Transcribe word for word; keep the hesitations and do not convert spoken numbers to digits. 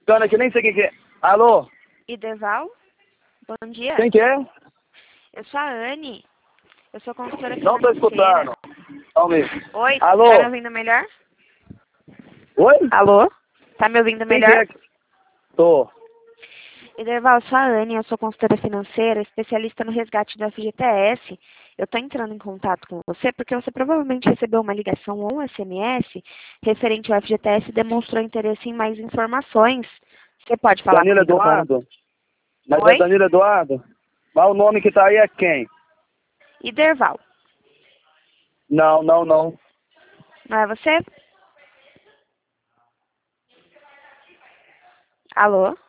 piscando aqui, nem sei quem que é. Alô? Ideval? Bom dia. Quem que é? Eu sou a Anne. Eu sou consultora Não tô financeira. escutando. Alô? Oi, Alô? tá me ouvindo melhor? Oi? Alô? Tá me ouvindo Quem que melhor? é? Tô. Ideval, eu sou a Anne, eu sou consultora financeira, especialista no resgate do F G T S. Eu tô entrando em contato com você porque você provavelmente recebeu uma ligação ou um S M S referente ao F G T S e demonstrou interesse em mais informações. Você pode falar Danilo comigo agora? Eduardo? Mas Oi? é Danilo Eduardo? Mas o nome que tá aí é quem? Iderval, Não, não, não. não é você? Alô?